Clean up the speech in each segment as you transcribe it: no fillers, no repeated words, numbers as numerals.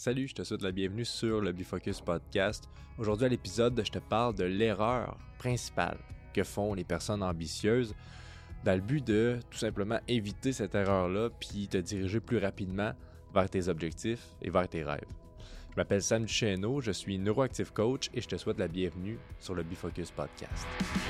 Salut, je te souhaite la bienvenue sur le Bifocus Podcast. Aujourd'hui à l'épisode, je te parle de l'erreur principale que font les personnes ambitieuses dans le but de tout simplement éviter cette erreur-là puis te diriger plus rapidement vers tes objectifs et vers tes rêves. Je m'appelle Sam Duchesneau, je suis neuroactive coach et je te souhaite la bienvenue sur le Bifocus Podcast.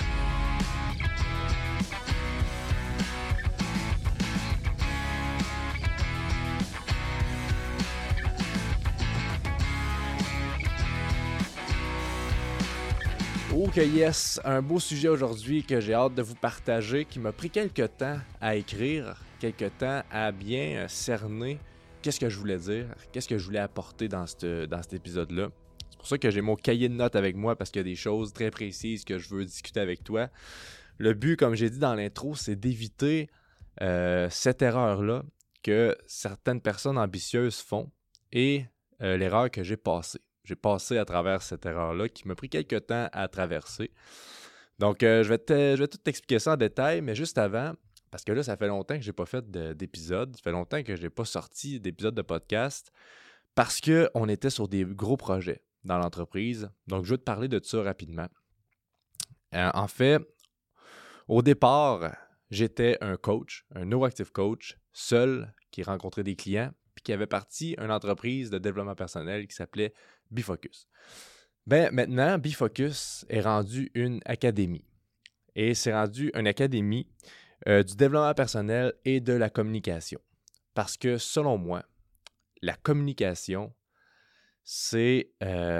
Ok, yes, un beau sujet aujourd'hui que j'ai hâte de vous partager, qui m'a pris quelques temps à écrire, quelques temps à bien cerner qu'est-ce que je voulais dire, qu'est-ce que je voulais apporter dans cet épisode-là. C'est pour ça que j'ai mon cahier de notes avec moi, parce qu'il y a des choses très précises que je veux discuter avec toi. Le but, comme j'ai dit dans l'intro, c'est d'éviter cette erreur-là que certaines personnes ambitieuses font et l'erreur que j'ai passée. J'ai passé à travers cette erreur-là qui m'a pris quelques temps à traverser. Donc, je vais tout t'expliquer ça en détail, mais juste avant, parce que là, ça fait longtemps que je n'ai pas fait d'épisode, ça fait longtemps que je n'ai pas sorti d'épisode de podcast, parce qu'on était sur des gros projets dans l'entreprise. Donc, je vais te parler de ça rapidement. En fait, au départ, j'étais un coach, un neuroactive coach, seul, qui rencontrait des clients, puis qui avait parti une entreprise de développement personnel qui s'appelait Bifocus. Maintenant, Bifocus est rendu une académie. Et c'est rendu une académie du développement personnel et de la communication. Parce que, selon moi, la communication, c'est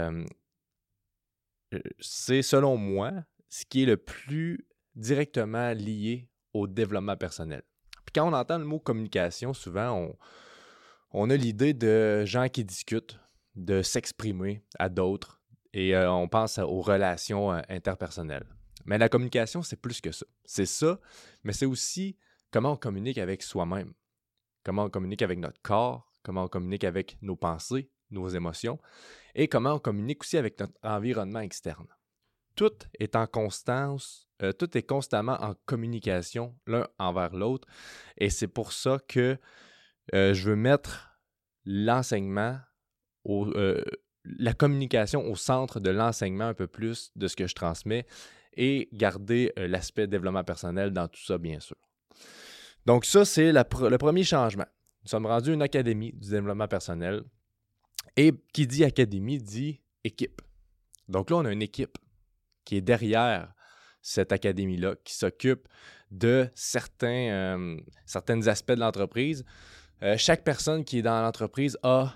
selon moi, ce qui est le plus directement lié au développement personnel. Puis quand on entend le mot communication, souvent, on a l'idée de gens qui discutent, de s'exprimer à d'autres et on pense aux relations interpersonnelles. Mais la communication, c'est plus que ça. C'est ça, mais c'est aussi comment on communique avec soi-même, comment on communique avec notre corps, comment on communique avec nos pensées, nos émotions et comment on communique aussi avec notre environnement externe. Tout est en constance, tout est constamment en communication l'un envers l'autre et c'est pour ça que je veux mettre l'enseignement, la communication au centre de l'enseignement un peu plus de ce que je transmets et garder l'aspect développement personnel dans tout ça, bien sûr. Donc ça, c'est le premier changement. Nous sommes rendus une académie du développement personnel et qui dit académie dit équipe. Donc là, on a une équipe qui est derrière cette académie-là, qui s'occupe de certains aspects de l'entreprise. Chaque personne qui est dans l'entreprise a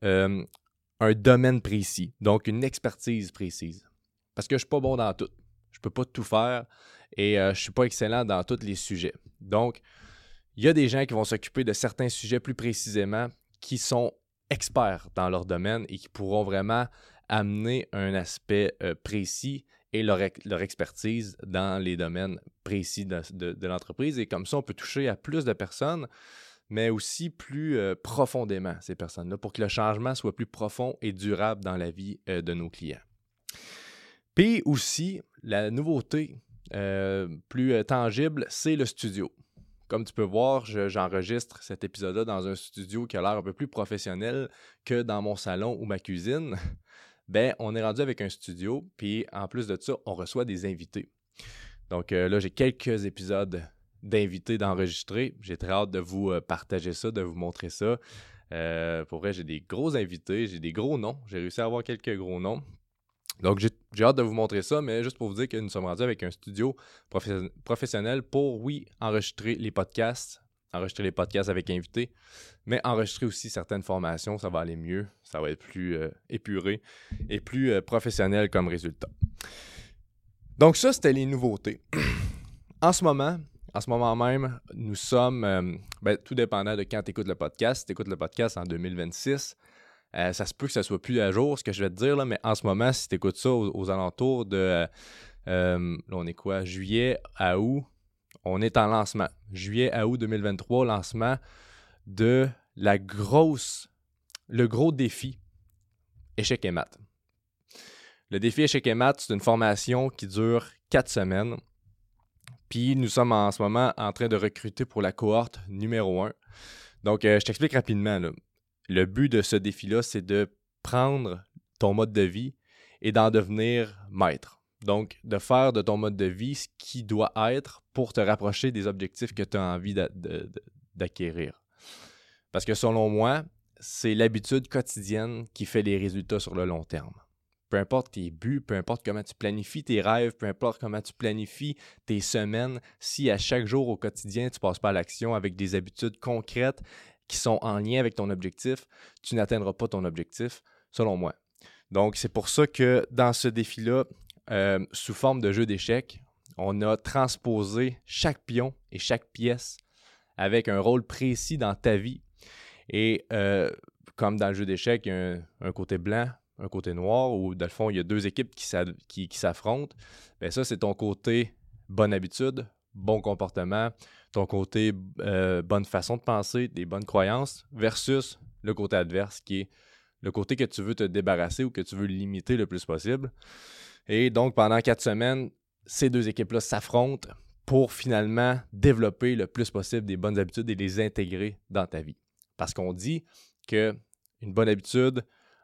un domaine précis, donc une expertise précise. Parce que je ne suis pas bon dans tout. Je ne peux pas tout faire et je ne suis pas excellent dans tous les sujets. Donc, il y a des gens qui vont s'occuper de certains sujets plus précisément qui sont experts dans leur domaine et qui pourront vraiment amener un aspect précis et leur expertise dans les domaines précis de l'entreprise. Et comme ça, on peut toucher à plus de personnes, mais aussi plus profondément, ces personnes-là, pour que le changement soit plus profond et durable dans la vie de nos clients. Puis aussi, la nouveauté plus tangible, c'est le studio. Comme tu peux voir, j'enregistre cet épisode-là dans un studio qui a l'air un peu plus professionnel que dans mon salon ou ma cuisine. On est rendu avec un studio, puis en plus de ça, on reçoit des invités. Donc là, j'ai quelques épisodes d'invités d'enregistrer. J'ai très hâte de vous partager ça, de vous montrer ça. Pour vrai, j'ai des gros invités, j'ai des gros noms. J'ai réussi à avoir quelques gros noms. Donc, j'ai hâte de vous montrer ça, mais juste pour vous dire que nous sommes rendus avec un studio professionnel pour, oui, enregistrer les podcasts avec invités, mais enregistrer aussi certaines formations, ça va aller mieux, ça va être plus épuré et plus professionnel comme résultat. Donc ça, c'était les nouveautés. En ce moment même, nous sommes, tout dépendant de quand tu écoutes le podcast. Si tu écoutes le podcast en 2026, ça se peut que ça soit plus à jour, ce que je vais te dire, là, mais en ce moment, si tu écoutes ça aux alentours de, là, on est quoi, juillet à août, on est en lancement. Juillet à août 2023, lancement de le gros défi Échec et maths. Le défi Échec et maths, c'est une formation qui dure 4 semaines. Puis nous sommes en ce moment en train de recruter pour la cohorte numéro 1. Donc, je t'explique rapidement, là. Le but de ce défi-là, c'est de prendre ton mode de vie et d'en devenir maître. Donc, de faire de ton mode de vie ce qui doit être pour te rapprocher des objectifs que tu as envie d'acquérir. Parce que selon moi, c'est l'habitude quotidienne qui fait les résultats sur le long terme. Peu importe tes buts, peu importe comment tu planifies tes rêves, peu importe comment tu planifies tes semaines, si à chaque jour au quotidien, tu ne passes pas à l'action avec des habitudes concrètes qui sont en lien avec ton objectif, tu n'atteindras pas ton objectif, selon moi. Donc, c'est pour ça que dans ce défi-là, sous forme de jeu d'échecs, on a transposé chaque pion et chaque pièce avec un rôle précis dans ta vie. Et comme dans le jeu d'échecs, il y a un côté blanc, un côté noir, où dans le fond, il y a deux équipes qui s'affrontent. Bien, ça, c'est ton côté bonne habitude, bon comportement, ton côté bonne façon de penser, des bonnes croyances, versus le côté adverse, qui est le côté que tu veux te débarrasser ou que tu veux limiter le plus possible. Et donc, pendant 4 semaines, ces deux équipes-là s'affrontent pour finalement développer le plus possible des bonnes habitudes et les intégrer dans ta vie. Parce qu'on dit qu'une bonne habitude,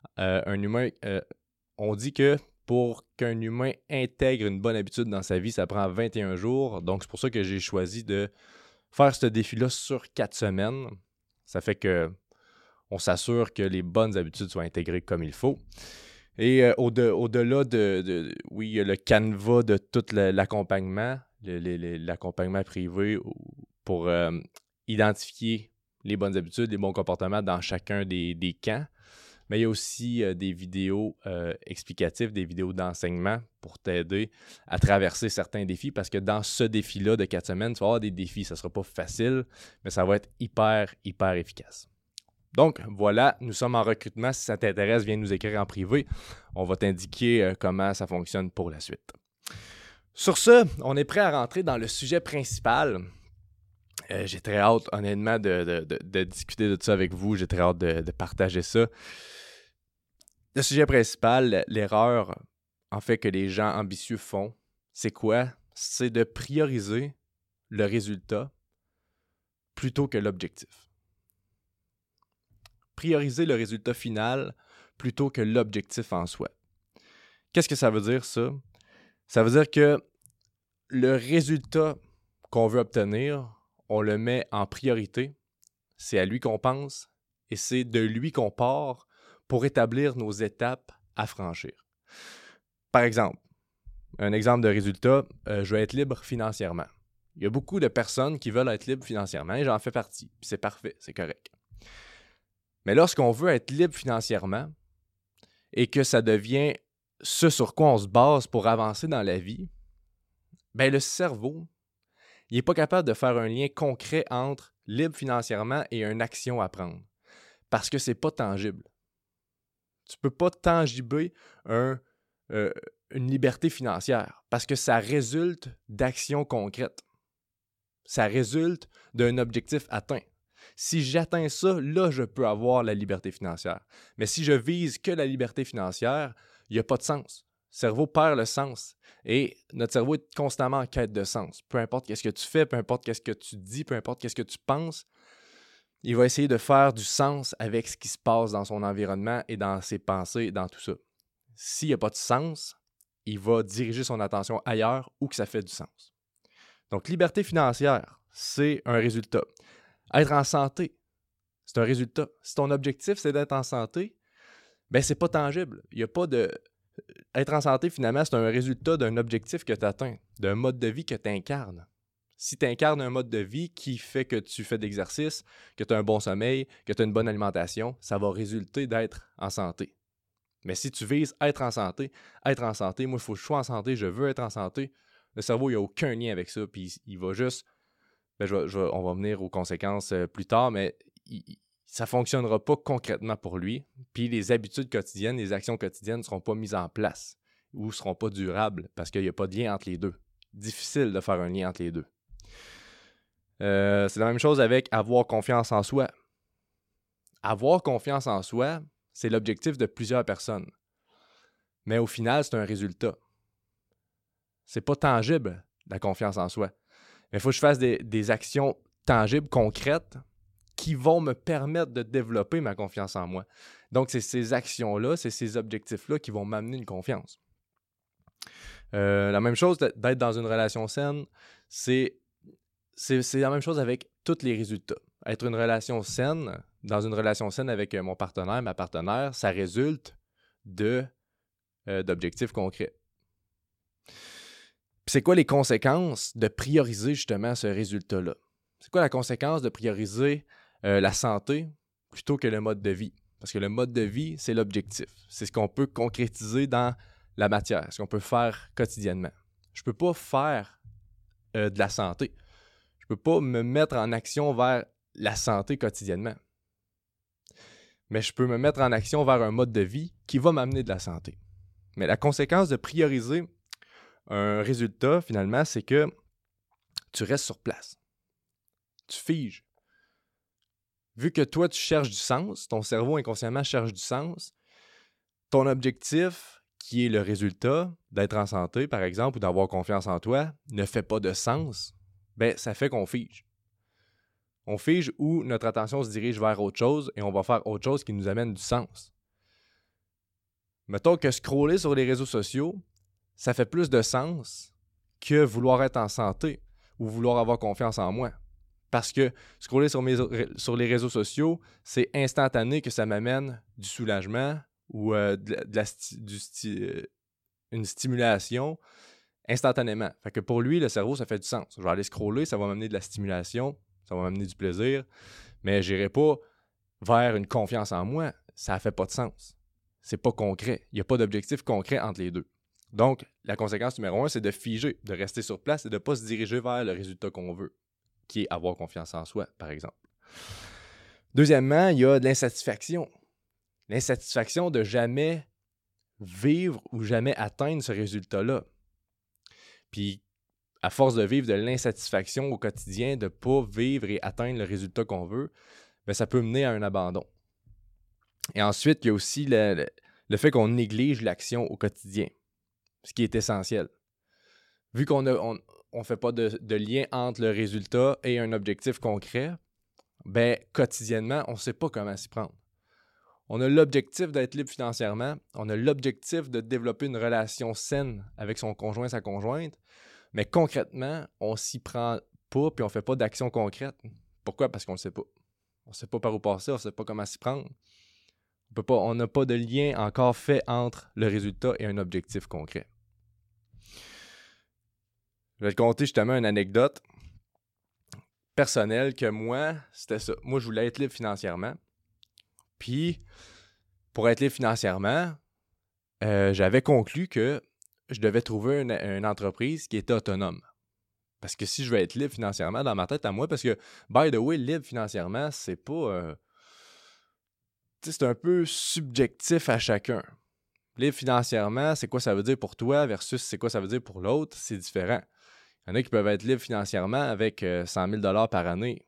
on dit que pour qu'un humain intègre une bonne habitude dans sa vie, ça prend 21 jours. Donc, c'est pour ça que j'ai choisi de faire ce défi-là sur 4 semaines. Ça fait qu'on s'assure que les bonnes habitudes soient intégrées comme il faut. Et au-delà oui, il y a le canevas de tout l'accompagnement, l'accompagnement privé pour identifier les bonnes habitudes, les bons comportements dans chacun des camps. Mais il y a aussi des vidéos explicatives, des vidéos d'enseignement pour t'aider à traverser certains défis, parce que dans ce défi-là de 4 semaines, tu vas avoir des défis. Ça ne sera pas facile, mais ça va être hyper, hyper efficace. Donc, voilà, nous sommes en recrutement. Si ça t'intéresse, viens nous écrire en privé. On va t'indiquer comment ça fonctionne pour la suite. Sur ce, on est prêt à rentrer dans le sujet principal. J'ai très hâte, honnêtement, de discuter de ça avec vous. J'ai très hâte de partager ça. Le sujet principal, l'erreur, en fait, que les gens ambitieux font, c'est quoi? C'est de prioriser le résultat plutôt que l'objectif. Prioriser le résultat final plutôt que l'objectif en soi. Qu'est-ce que ça veut dire, ça? Ça veut dire que le résultat qu'on veut obtenir, on le met en priorité, c'est à lui qu'on pense et c'est de lui qu'on part pour établir nos étapes à franchir. Par exemple, un exemple de résultat, je veux être libre financièrement. Il y a beaucoup de personnes qui veulent être libres financièrement et j'en fais partie, puis c'est parfait, c'est correct. Mais lorsqu'on veut être libre financièrement et que ça devient ce sur quoi on se base pour avancer dans la vie, bien le cerveau, il n'est pas capable de faire un lien concret entre libre financièrement et une action à prendre. Parce que ce n'est pas tangible. Tu ne peux pas tangiber une liberté financière parce que ça résulte d'actions concrètes. Ça résulte d'un objectif atteint. Si j'atteins ça, là, je peux avoir la liberté financière. Mais si je vise que la liberté financière, il n'y a pas de sens. Le cerveau perd le sens. Et notre cerveau est constamment en quête de sens. Peu importe qu'est-ce que tu fais, peu importe qu'est-ce que tu dis, peu importe qu'est-ce que tu penses, il va essayer de faire du sens avec ce qui se passe dans son environnement et dans ses pensées, dans tout ça. S'il n'y a pas de sens, il va diriger son attention ailleurs où que ça fait du sens. Donc, liberté financière, c'est un résultat. Être en santé, c'est un résultat. Si ton objectif, c'est d'être en santé, bien, c'est pas tangible. Il n'y a pas de... Être en santé, finalement, c'est un résultat d'un objectif que tu atteins, d'un mode de vie que tu incarnes. Si tu incarnes un mode de vie qui fait que tu fais de l'exercice, que tu as un bon sommeil, que tu as une bonne alimentation, ça va résulter d'être en santé. Mais si tu vises être en santé, moi, il faut que je sois en santé, je veux être en santé, le cerveau, il n'y a aucun lien avec ça, puis il va juste... on va venir aux conséquences plus tard, mais ça ne fonctionnera pas concrètement pour lui. Puis les habitudes quotidiennes, les actions quotidiennes ne seront pas mises en place ou ne seront pas durables parce qu'il n'y a pas de lien entre les deux. Difficile de faire un lien entre les deux. C'est la même chose avec avoir confiance en soi. Avoir confiance en soi, c'est l'objectif de plusieurs personnes. Mais au final, c'est un résultat. C'est pas tangible, la confiance en soi. Mais il faut que je fasse des actions tangibles, concrètes, qui vont me permettre de développer ma confiance en moi. Donc, c'est ces actions-là, c'est ces objectifs-là qui vont m'amener une confiance. La même chose d'être dans une relation saine, c'est la même chose avec tous les résultats. Être une relation saine, dans une relation saine avec mon partenaire, ma partenaire, ça résulte d'objectifs concrets. Puis c'est quoi les conséquences de prioriser justement ce résultat-là? C'est quoi la conséquence de prioriser la santé plutôt que le mode de vie? Parce que le mode de vie, c'est l'objectif. C'est ce qu'on peut concrétiser dans la matière, ce qu'on peut faire quotidiennement. Je ne peux pas faire de la santé. Je ne peux pas me mettre en action vers la santé quotidiennement. Mais je peux me mettre en action vers un mode de vie qui va m'amener de la santé. Mais la conséquence de prioriser un résultat, finalement, c'est que tu restes sur place. Tu figes. Vu que toi, tu cherches du sens, ton cerveau inconsciemment cherche du sens, ton objectif, qui est le résultat d'être en santé, par exemple, ou d'avoir confiance en toi, ne fait pas de sens, ben ça fait qu'on fige. On fige où notre attention se dirige vers autre chose et on va faire autre chose qui nous amène du sens. Mettons que scroller sur les réseaux sociaux, ça fait plus de sens que vouloir être en santé ou vouloir avoir confiance en moi. Parce que scroller sur les réseaux sociaux, c'est instantané que ça m'amène du soulagement ou une stimulation instantanément. Fait que pour lui, le cerveau, ça fait du sens. Je vais aller scroller, ça va m'amener de la stimulation, ça va m'amener du plaisir, mais je n'irai pas vers une confiance en moi. Ça ne fait pas de sens. C'est pas concret. Il n'y a pas d'objectif concret entre les deux. Donc, la conséquence numéro 1, c'est de figer, de rester sur place et de ne pas se diriger vers le résultat qu'on veut, qui est avoir confiance en soi, par exemple. Deuxièmement, il y a de l'insatisfaction. L'insatisfaction de jamais vivre ou jamais atteindre ce résultat-là. Puis, à force de vivre de l'insatisfaction au quotidien, de ne pas vivre et atteindre le résultat qu'on veut, bien, ça peut mener à un abandon. Et ensuite, il y a aussi le fait qu'on néglige l'action au quotidien, ce qui est essentiel. Vu qu'on ne fait pas de lien entre le résultat et un objectif concret, ben quotidiennement, on ne sait pas comment s'y prendre. On a l'objectif d'être libre financièrement, on a l'objectif de développer une relation saine avec son conjoint, sa conjointe, mais concrètement, on s'y prend pas puis on ne fait pas d'action concrète. Pourquoi? Parce qu'on ne sait pas. On ne sait pas par où passer, on ne sait pas comment s'y prendre. On n'a pas de lien encore fait entre le résultat et un objectif concret. Je vais te conter justement une anecdote personnelle que moi, c'était ça. Moi, je voulais être libre financièrement. Puis, pour être libre financièrement, j'avais conclu que je devais trouver une entreprise qui était autonome. Parce que si je veux être libre financièrement dans ma tête à moi, parce que, by the way, libre financièrement, c'est pas... c'est un peu subjectif à chacun. Libre financièrement, c'est quoi ça veut dire pour toi versus c'est quoi ça veut dire pour l'autre, c'est différent. Il y en a qui peuvent être libres financièrement avec 100 000 $ par année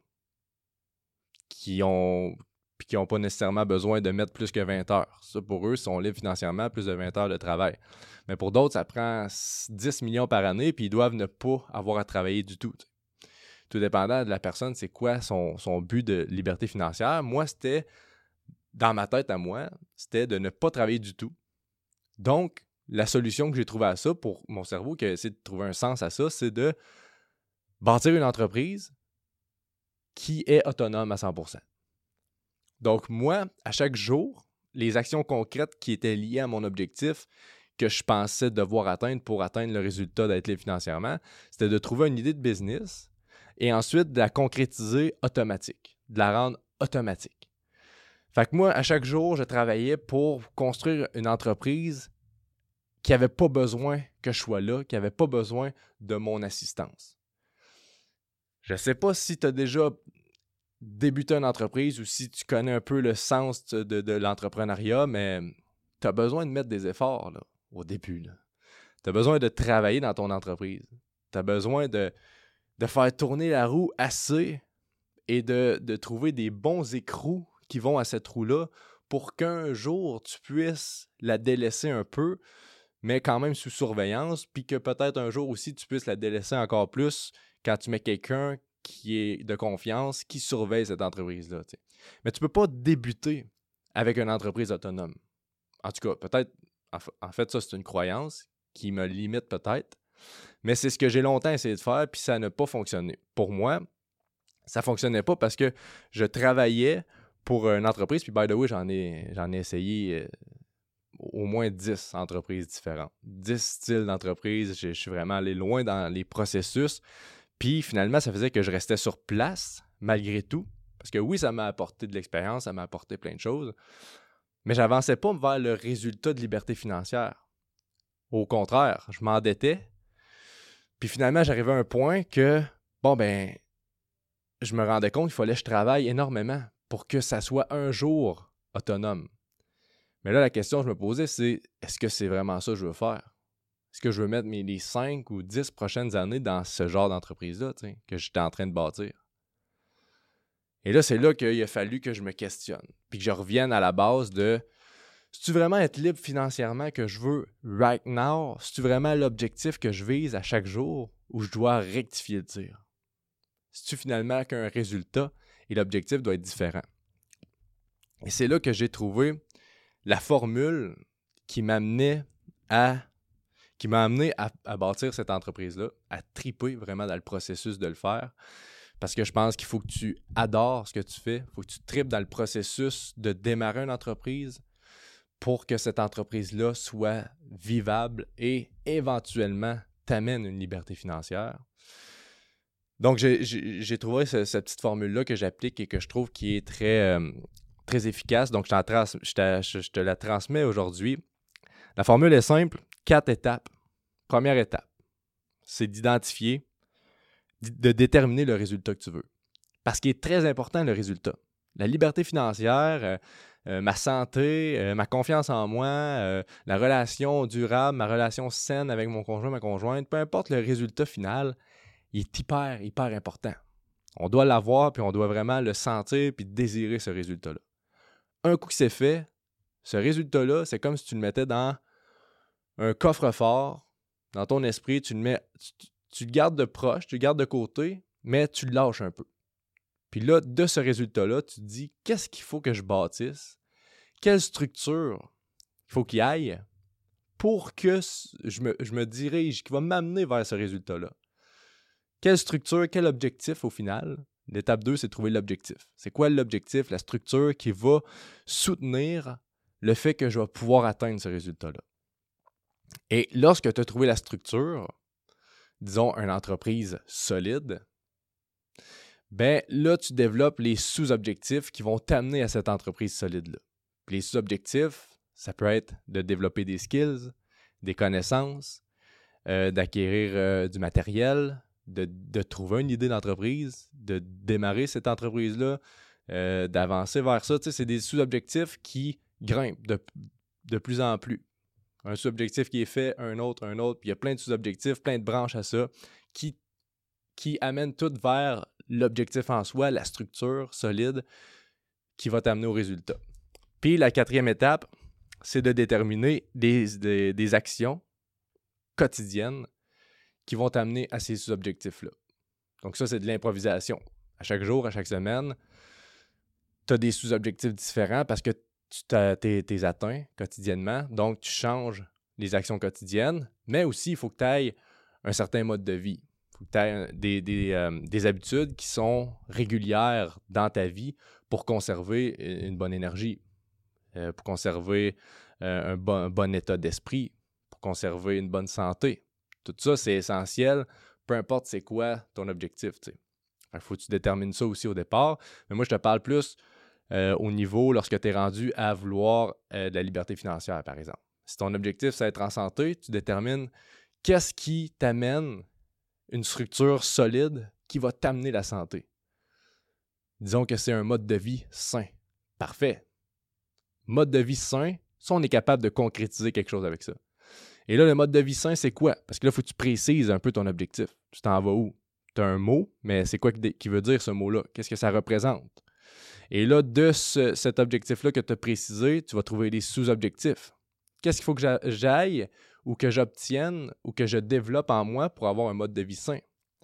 qui n'ont pas nécessairement besoin de mettre plus que 20 heures. Ça, pour eux, ils sont libres financièrement, plus de 20 heures de travail. Mais pour d'autres, ça prend 10 millions par année puis ils doivent ne pas avoir à travailler du tout. Tout dépendant de la personne, c'est quoi son but de liberté financière. Moi, c'était, dans ma tête à moi, c'était de ne pas travailler du tout. Donc, la solution que j'ai trouvée à ça, pour mon cerveau qui a essayé de trouver un sens à ça, c'est de bâtir une entreprise qui est autonome à 100%. Donc, moi, à chaque jour, les actions concrètes qui étaient liées à mon objectif que je pensais devoir atteindre pour atteindre le résultat d'être libre financièrement, c'était de trouver une idée de business et ensuite de la concrétiser automatique, de la rendre automatique. Fait que moi, à chaque jour, je travaillais pour construire une entreprise qui n'avait pas besoin que je sois là, qui n'avait pas besoin de mon assistance. Je ne sais pas si tu as déjà débuté une entreprise ou si tu connais un peu le sens de l'entrepreneuriat, mais tu as besoin de mettre des efforts là, au début. Tu as besoin de travailler dans ton entreprise. Tu as besoin de faire tourner la roue assez et de trouver des bons écrous qui vont à cette roue-là pour qu'un jour, tu puisses la délaisser un peu, mais quand même sous surveillance, puis que peut-être un jour aussi, tu puisses la délaisser encore plus quand tu mets quelqu'un qui est de confiance, qui surveille cette entreprise-là. T'sais. Mais tu ne peux pas débuter avec une entreprise autonome. En tout cas, peut-être, en fait, ça, c'est une croyance qui me limite peut-être, mais c'est ce que j'ai longtemps essayé de faire, puis ça n'a pas fonctionné. Pour moi, ça ne fonctionnait pas parce que je travaillais pour une entreprise, puis by the way, j'en ai essayé au moins 10 entreprises différentes, 10 styles d'entreprise. Je suis vraiment allé loin dans les processus. Puis finalement, ça faisait que je restais sur place malgré tout. Parce que oui, ça m'a apporté de l'expérience, ça m'a apporté plein de choses. Mais je n'avançais pas vers le résultat de liberté financière. Au contraire, je m'endettais. Puis finalement, j'arrivais à un point que, je me rendais compte qu'il fallait que je travaille énormément pour que ça soit un jour autonome. Mais là, la question que je me posais, c'est est-ce que c'est vraiment ça que je veux faire? Est-ce que je veux mettre les 5 ou 10 prochaines années dans ce genre d'entreprise-là que j'étais en train de bâtir? Et là, c'est là qu'il a fallu que je me questionne, puis que je revienne à la base de c'est-tu vraiment être libre financièrement que je veux right now? C'est-tu vraiment l'objectif que je vise à chaque jour ou je dois rectifier le tir? C'est-tu finalement qu'un résultat et l'objectif doit être différent? Et c'est là que j'ai trouvé la formule qui m'a amené à bâtir cette entreprise-là, à triper vraiment dans le processus de le faire. Parce que je pense qu'il faut que tu adores ce que tu fais, il faut que tu tripes dans le processus de démarrer une entreprise pour que cette entreprise-là soit vivable et éventuellement t'amène une liberté financière. Donc, j'ai trouvé cette petite formule-là que j'applique et que je trouve qui est très efficace. Donc, je te la transmets aujourd'hui. La formule est simple, 4 étapes. Première étape, c'est d'identifier, de déterminer le résultat que tu veux. Parce qu'il est très important, le résultat. La liberté financière, ma santé, ma confiance en moi, la relation durable, ma relation saine avec mon conjoint, ma conjointe, peu importe le résultat final, il est hyper important. On doit l'avoir, puis on doit vraiment le sentir, puis désirer ce résultat-là. Un coup que c'est fait, ce résultat-là, c'est comme si tu le mettais dans un coffre-fort, dans ton esprit, tu le gardes de proche, tu le gardes de côté, mais tu le lâches un peu. Puis là, de ce résultat-là, tu te dis, qu'est-ce qu'il faut que je bâtisse? Quelle structure il faut qu'il aille pour que je me dirige, qui va m'amener vers ce résultat-là? Quelle structure, quel objectif au final? L'étape 2, c'est de trouver l'objectif. C'est quoi l'objectif, la structure qui va soutenir le fait que je vais pouvoir atteindre ce résultat-là? Et lorsque tu as trouvé la structure, disons une entreprise solide, ben là, tu développes les sous-objectifs qui vont t'amener à cette entreprise solide-là. Puis les sous-objectifs, ça peut être de développer des skills, des connaissances, d'acquérir du matériel, de trouver une idée d'entreprise, de démarrer cette entreprise-là, d'avancer vers ça. Tu sais, c'est des sous-objectifs qui grimpent de plus en plus. Un sous-objectif qui est fait, un autre, puis il y a plein de sous-objectifs, plein de branches à ça, qui amènent toutes vers l'objectif en soi, la structure solide qui va t'amener au résultat. Puis la 4e étape, c'est de déterminer des actions quotidiennes qui vont t'amener à ces sous-objectifs-là. Donc ça, c'est de l'improvisation. À chaque jour, à chaque semaine, tu as des sous-objectifs différents parce que tu t'es atteint quotidiennement. Donc, tu changes les actions quotidiennes, mais aussi, il faut que tu ailles un certain mode de vie. Il faut que tu ailles des habitudes qui sont régulières dans ta vie pour conserver une bonne énergie, pour conserver un bon état d'esprit, pour conserver une bonne santé. Tout ça, c'est essentiel, peu importe c'est quoi ton objectif. Il faut que tu détermines ça aussi au départ. Mais moi, je te parle plus au niveau lorsque tu es rendu à vouloir de la liberté financière, par exemple. Si ton objectif, c'est être en santé, tu détermines qu'est-ce qui t'amène une structure solide qui va t'amener la santé. Disons que c'est un mode de vie sain. Parfait. Mode de vie sain, ça, on est capable de concrétiser quelque chose avec ça. Et là, le mode de vie sain, c'est quoi? Parce que là, il faut que tu précises un peu ton objectif. Tu t'en vas où? Tu as un mot, mais c'est quoi qui veut dire ce mot-là? Qu'est-ce que ça représente? Et là, de cet objectif-là que tu as précisé, tu vas trouver des sous-objectifs. Qu'est-ce qu'il faut que j'aille ou que j'obtienne ou que je développe en moi pour avoir un mode de vie sain?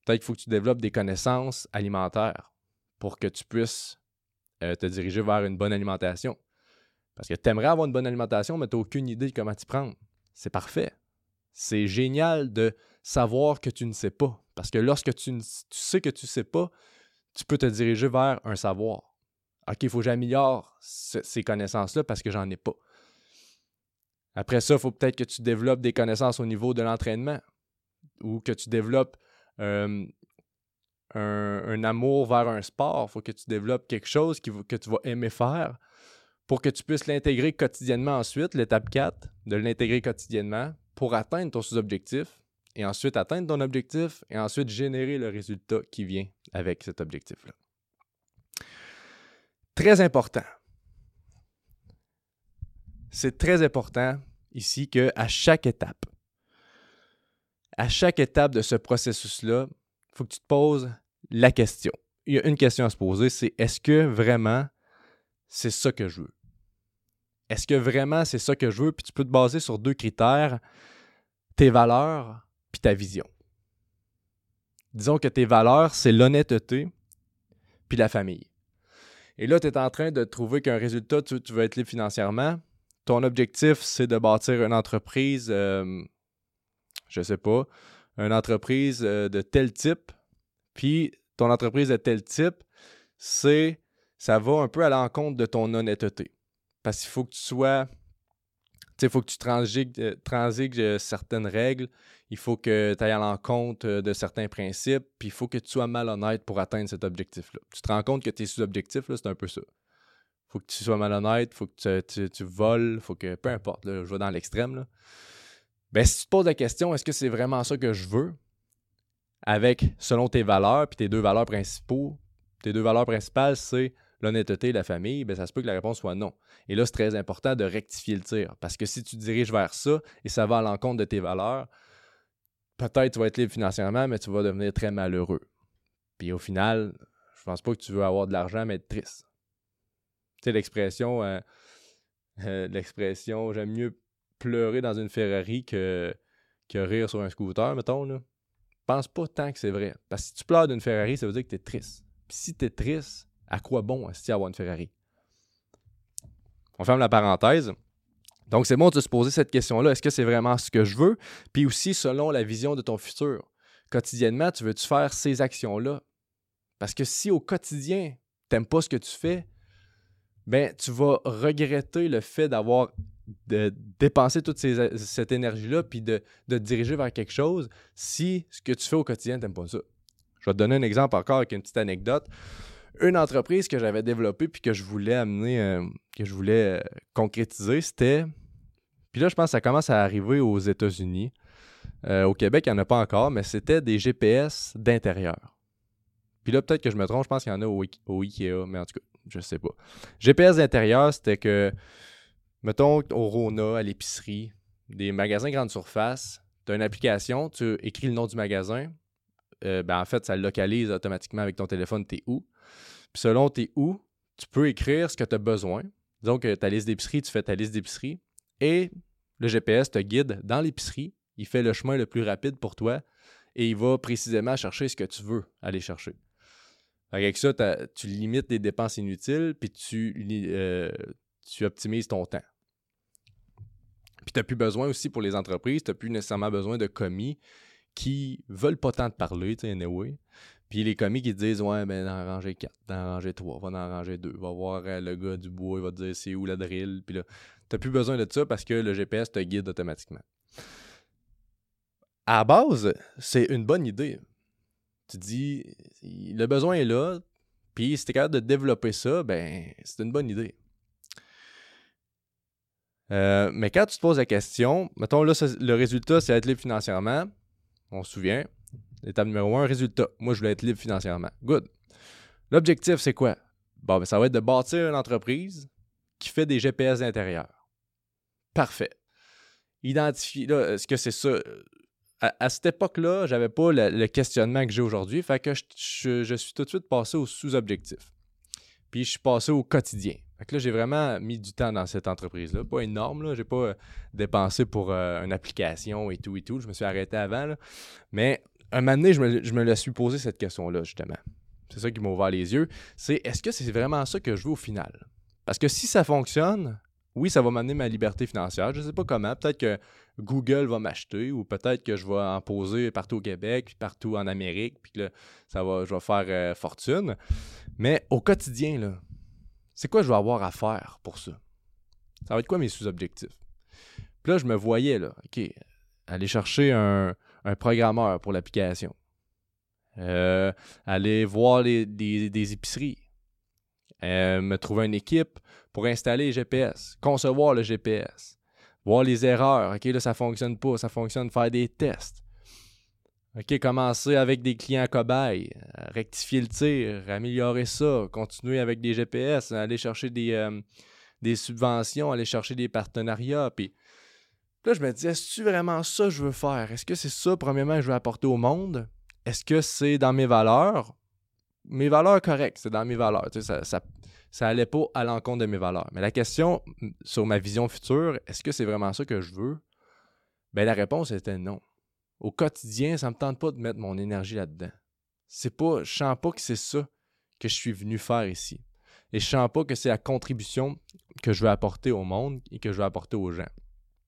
Peut-être qu'il faut que tu développes des connaissances alimentaires pour que tu puisses te diriger vers une bonne alimentation. Parce que tu aimerais avoir une bonne alimentation, mais tu n'as aucune idée de comment t'y prendre. C'est parfait. C'est génial de savoir que tu ne sais pas. Parce que lorsque tu sais que tu ne sais pas, tu peux te diriger vers un savoir. OK, il faut que j'améliore ces connaissances-là parce que j'en ai pas. Après ça, il faut peut-être que tu développes des connaissances au niveau de l'entraînement ou que tu développes un amour vers un sport. Il faut que tu développes quelque chose que tu vas aimer faire pour que tu puisses l'intégrer quotidiennement ensuite, l'étape 4, de l'intégrer quotidiennement pour atteindre ton sous-objectif et ensuite atteindre ton objectif et ensuite générer le résultat qui vient avec cet objectif-là. Très important. C'est très important ici qu'à chaque étape de ce processus-là, il faut que tu te poses la question. Il y a une question à se poser, c'est est-ce que vraiment c'est ça que je veux? Est-ce que vraiment c'est ça que je veux? Puis tu peux te baser sur 2 critères, tes valeurs puis ta vision. Disons que tes valeurs, c'est l'honnêteté puis la famille. Et là, tu es en train de trouver qu'un résultat, tu veux être libre financièrement. Ton objectif, c'est de bâtir une entreprise, je sais pas, une entreprise de tel type. Puis ton entreprise de tel type, ça va un peu à l'encontre de ton honnêteté. Parce qu'il faut que tu sois, il faut que tu transigues certaines règles, il faut que tu ailles à l'encontre de certains principes, puis il faut que tu sois malhonnête pour atteindre cet objectif-là. Tu te rends compte que tes sous-objectifs, là, c'est un peu ça. Il faut que tu sois malhonnête, il faut que tu voles, il faut que, peu importe, là, je vais dans l'extrême, là. Ben, si tu te poses la question, est-ce que c'est vraiment ça que je veux? Selon tes valeurs, puis tes 2 valeurs principales, c'est l'honnêteté et la famille, ben ça se peut que la réponse soit non. Et là, c'est très important de rectifier le tir. Parce que si tu te diriges vers ça et ça va à l'encontre de tes valeurs, peut-être tu vas être libre financièrement, mais tu vas devenir très malheureux. Puis au final, je pense pas que tu veux avoir de l'argent, mais être triste. Tu sais, l'expression j'aime mieux pleurer dans une Ferrari que rire sur un scooter, mettons, là. Pense pas tant que c'est vrai. Parce que si tu pleures d'une Ferrari, ça veut dire que tu es triste. Puis si tu es triste, à quoi bon est-ce avoir une Ferrari? On ferme la parenthèse. Donc, c'est bon de se poser cette question-là. Est-ce que c'est vraiment ce que je veux? Puis aussi, selon la vision de ton futur. Quotidiennement, tu veux-tu faire ces actions-là? Parce que si au quotidien, tu n'aimes pas ce que tu fais, ben tu vas regretter le fait d'avoir dépenser toute cette énergie-là puis de te diriger vers quelque chose si ce que tu fais au quotidien, tu n'aimes pas ça. Je vais te donner un exemple encore avec une petite anecdote. Une entreprise que j'avais développée puis que je voulais amener, concrétiser, c'était... Puis là, je pense que ça commence à arriver aux États-Unis. Au Québec, il n'y en a pas encore, mais c'était des GPS d'intérieur. Puis là, peut-être que je me trompe, je pense qu'il y en a au Ikea, mais en tout cas, je sais pas. GPS d'intérieur, c'était que, mettons, au Rona, à l'épicerie, des magasins grande surface, tu as une application, tu écris le nom du magasin, en fait, ça le localise automatiquement avec ton téléphone, t'es où. Puis selon t'es où, tu peux écrire ce que tu as besoin. Disons que ta liste d'épicerie, tu fais ta liste d'épicerie et le GPS te guide dans l'épicerie, il fait le chemin le plus rapide pour toi et il va précisément chercher ce que tu veux aller chercher. Avec ça, tu limites les dépenses inutiles puis tu optimises ton temps. Puis tu n'as plus besoin aussi pour les entreprises, tu n'as plus nécessairement besoin de commis qui veulent pas tant te parler, tu sais, anyway. Puis les commis qui te disent « Ouais, ben d'en ranger 4, d'en ranger 3, va d'en ranger 2, va voir le gars du bois, il va te dire c'est où la drill. » Puis là, tu n'as plus besoin de ça parce que le GPS te guide automatiquement. À la base, c'est une bonne idée. Tu dis, le besoin est là, puis si tu es capable de développer ça, ben c'est une bonne idée. Mais quand tu te poses la question, mettons là, le résultat, c'est être libre financièrement. On se souvient. Étape numéro 1, résultat. Moi, je voulais être libre financièrement. Good. L'objectif, c'est quoi? Bon, ben, ça va être de bâtir une entreprise qui fait des GPS d'intérieur. Parfait. Identifier, là, est-ce que c'est ça? À cette époque-là, j'avais pas le questionnement que j'ai aujourd'hui. Fait que je suis tout de suite passé au sous-objectif. Puis je suis passé au quotidien. Fait que là, j'ai vraiment mis du temps dans cette entreprise-là. Pas énorme, là. J'ai pas dépensé pour une application et tout. Je me suis arrêté avant, là. Mais un moment donné, je me la suis posé cette question-là, justement. C'est ça qui m'a ouvert les yeux. C'est est-ce que c'est vraiment ça que je veux au final? Parce que si ça fonctionne, oui, ça va m'amener ma liberté financière. Je ne sais pas comment. Peut-être que Google va m'acheter ou peut-être que je vais en poser partout au Québec, puis partout en Amérique, puis que là, je vais faire fortune. Mais au quotidien, là, c'est quoi je vais avoir à faire pour ça? Ça va être quoi mes sous-objectifs? Puis là, je me voyais, là, OK, aller chercher un programmeur pour l'application. Aller voir des épiceries. Me trouver une équipe pour installer le GPS, concevoir le GPS, voir les erreurs. OK, là, ça fonctionne pas, ça fonctionne, faire des tests. OK, commencer avec des clients cobayes, rectifier le tir, améliorer ça, continuer avec des GPS, aller chercher des subventions, aller chercher des partenariats. Puis là, je me disais, est-ce vraiment ça que je veux faire? Est-ce que c'est ça, premièrement, que je veux apporter au monde? Est-ce que c'est dans mes valeurs? Mes valeurs correctes, c'est dans mes valeurs. Tu sais, ça allait pas à l'encontre de mes valeurs. Mais la question sur ma vision future, est-ce que c'est vraiment ça que je veux? Ben la réponse était non. Au quotidien, ça me tente pas de mettre mon énergie là-dedans. Je sens pas que c'est ça que je suis venu faire ici. Et je sens pas que c'est la contribution que je veux apporter au monde et que je veux apporter aux gens.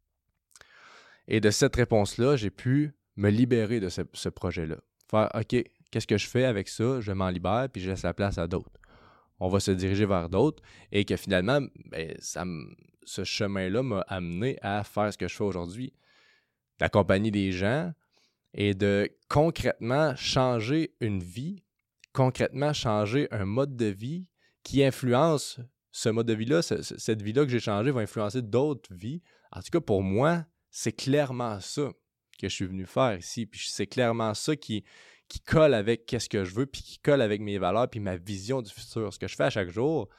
Et de cette réponse-là, j'ai pu me libérer de ce projet-là. Faire, OK, qu'est-ce que je fais avec ça? Je m'en libère, puis je laisse la place à d'autres. On va se diriger vers d'autres. Et que finalement, ce chemin-là m'a amené à faire ce que je fais aujourd'hui. D'accompagner des gens et de concrètement changer une vie, concrètement changer un mode de vie qui influence ce mode de vie-là, cette vie-là que j'ai changée va influencer d'autres vies. En tout cas, pour moi, c'est clairement ça que je suis venu faire ici. Puis c'est clairement ça qui colle avec qu'est-ce que je veux, puis qui colle avec mes valeurs, puis ma vision du futur. Ce que je fais à chaque jour,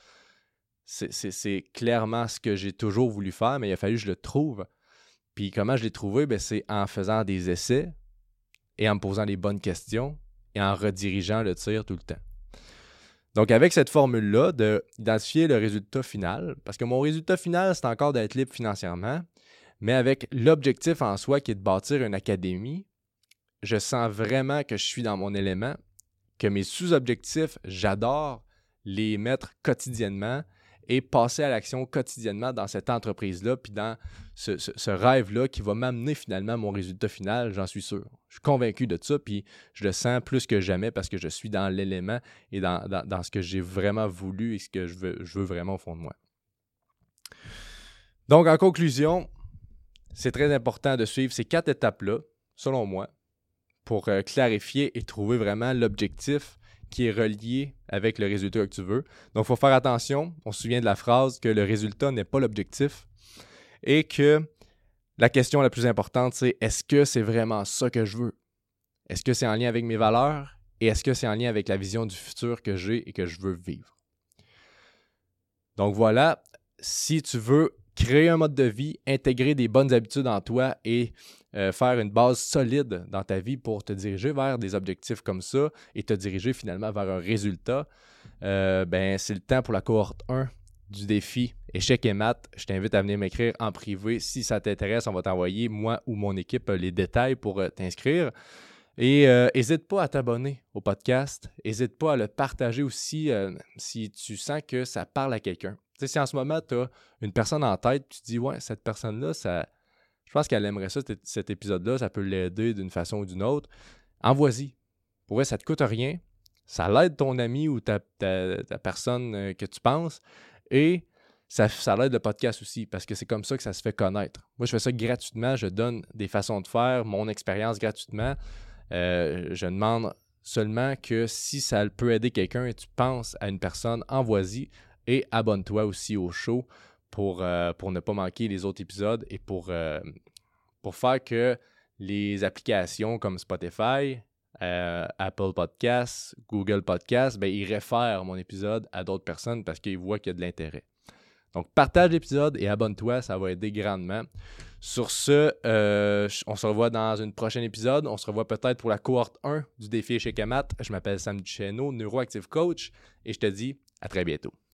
c'est clairement ce que j'ai toujours voulu faire, mais il a fallu que je le trouve. Puis comment je l'ai trouvé? Ben, c'est en faisant des essais et en me posant les bonnes questions et en redirigeant le tir tout le temps. Donc, avec cette formule-là, d'identifier le résultat final, parce que mon résultat final, c'est encore d'être libre financièrement, mais avec l'objectif en soi qui est de bâtir une académie, je sens vraiment que je suis dans mon élément, que mes sous-objectifs, j'adore les mettre quotidiennement et passer à l'action quotidiennement dans cette entreprise-là, puis dans ce rêve-là qui va m'amener finalement à mon résultat final, j'en suis sûr. Je suis convaincu de ça, puis je le sens plus que jamais parce que je suis dans l'élément et dans ce que j'ai vraiment voulu et ce que je veux vraiment au fond de moi. Donc, en conclusion, c'est très important de suivre ces 4 étapes-là, selon moi, pour clarifier et trouver vraiment l'objectif qui est relié avec le résultat que tu veux. Donc, il faut faire attention. On se souvient de la phrase que le résultat n'est pas l'objectif et que la question la plus importante, c'est est-ce que c'est vraiment ça que je veux? Est-ce que c'est en lien avec mes valeurs et est-ce que c'est en lien avec la vision du futur que j'ai et que je veux vivre? Donc voilà, si tu veux créer un mode de vie, intégrer des bonnes habitudes en toi et faire une base solide dans ta vie pour te diriger vers des objectifs comme ça et te diriger finalement vers un résultat, c'est le temps pour la cohorte 1 du défi Échecs et maths. Je t'invite à venir m'écrire en privé. Si ça t'intéresse, on va t'envoyer, moi ou mon équipe, les détails pour t'inscrire. Et n'hésite pas à t'abonner au podcast. N'hésite pas à le partager aussi si tu sens que ça parle à quelqu'un. Tu sais, si en ce moment, tu as une personne en tête, tu te dis, ouais, cette personne-là, je pense qu'elle aimerait ça, cet épisode-là, ça peut l'aider d'une façon ou d'une autre. Envoie-y. Pour vrai, ça ne te coûte rien. Ça l'aide ton ami ou ta personne que tu penses. Et ça l'aide le podcast aussi, parce que c'est comme ça que ça se fait connaître. Moi, je fais ça gratuitement. Je donne des façons de faire, mon expérience gratuitement. Je demande seulement que si ça peut aider quelqu'un et tu penses à une personne, envoie-y et abonne-toi aussi au show pour ne pas manquer les autres épisodes et pour faire que les applications comme Spotify, Apple Podcasts, Google Podcasts, ils réfèrent mon épisode à d'autres personnes parce qu'ils voient qu'il y a de l'intérêt. Donc, partage l'épisode et abonne-toi, ça va aider grandement. Sur ce, on se revoit dans un prochain épisode. On se revoit peut-être pour la cohorte 1 du défi Échecs et maths. Je m'appelle Sam Duchesneau, Neuroactive Coach, et je te dis à très bientôt.